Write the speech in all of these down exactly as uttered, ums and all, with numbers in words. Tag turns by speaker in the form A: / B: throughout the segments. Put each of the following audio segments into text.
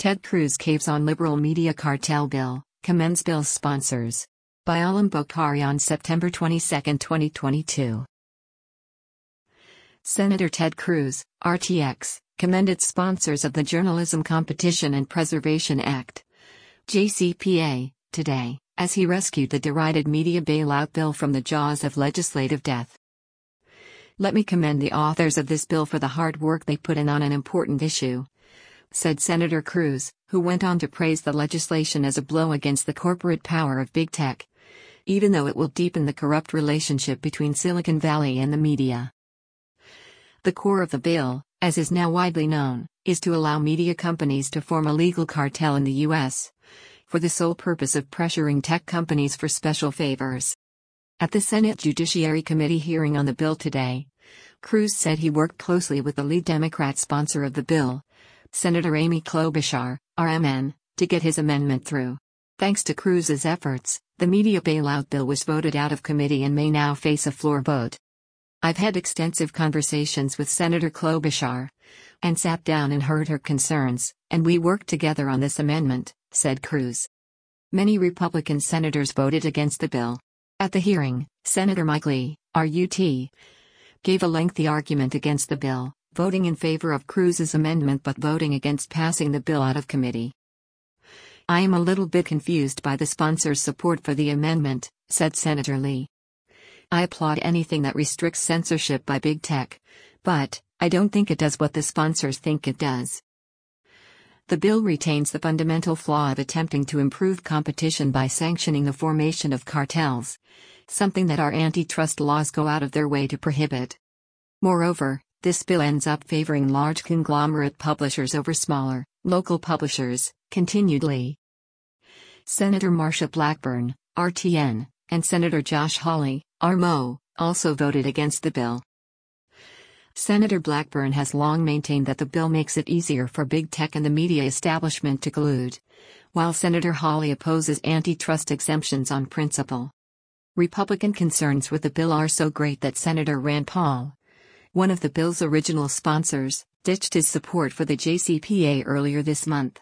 A: Ted Cruz caves on liberal media cartel bill, commends bill's sponsors. By Alam Bokhari on September twenty-second, twenty twenty-two. Senator Ted Cruz, R T X, commended sponsors of the Journalism Competition and Preservation Act, J C P A, today, as he rescued the derided media bailout bill from the jaws of legislative death. "Let me commend the authors of this bill for the hard work they put in on an important issue," said Senator Cruz, who went on to praise the legislation as a blow against the corporate power of big tech, even though it will deepen the corrupt relationship between Silicon Valley and the media. The core of the bill, as is now widely known, is to allow media companies to form a legal cartel in the U S for the sole purpose of pressuring tech companies for special favors. At the Senate Judiciary Committee hearing on the bill today, Cruz said he worked closely with the lead Democrat sponsor of the bill, Senator Amy Klobuchar, R M N, to get his amendment through. Thanks to Cruz's efforts, the media bailout bill was voted out of committee and may now face a floor vote. "I've had extensive conversations with Senator Klobuchar and sat down and heard her concerns, and we worked together on this amendment," said Cruz. Many Republican senators voted against the bill. At the hearing, Senator Mike Lee, R U T, gave a lengthy argument against the bill, voting in favor of Cruz's amendment but voting against passing the bill out of committee. "I am a little bit confused by the sponsors' support for the amendment," said Senator Lee. "I applaud anything that restricts censorship by big tech, but I don't think it does what the sponsors think it does." The bill retains the fundamental flaw of attempting to improve competition by sanctioning the formation of cartels, something that our antitrust laws go out of their way to prohibit. Moreover, this bill ends up favoring large conglomerate publishers over smaller, local publishers, continued Lee. Senator Marsha Blackburn, R T N, and Senator Josh Hawley, R M O, also voted against the bill. Senator Blackburn has long maintained that the bill makes it easier for big tech and the media establishment to collude, while Senator Hawley opposes antitrust exemptions on principle. Republican concerns with the bill are so great that Senator Rand Paul, one of the bill's original sponsors, ditched his support for the J C P A earlier this month.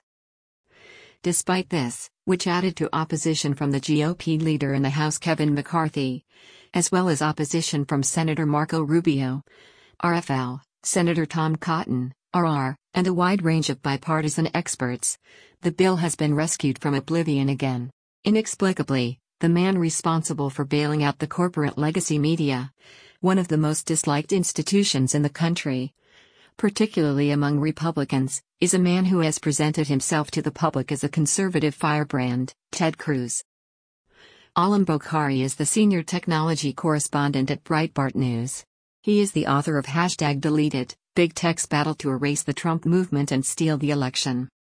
A: Despite this, which added to opposition from the G O P leader in the House Kevin McCarthy, as well as opposition from Senator Marco Rubio, R F L, Senator Tom Cotton, R R, and a wide range of bipartisan experts, the bill has been rescued from oblivion again. Inexplicably, the man responsible for bailing out the corporate legacy media, one of the most disliked institutions in the country, particularly among Republicans, is a man who has presented himself to the public as a conservative firebrand, Ted Cruz. Alam Bokhari is the senior technology correspondent at Breitbart News. He is the author of Hashtag Deleted, Big Tech's Battle to Erase the Trump Movement and Steal the Election.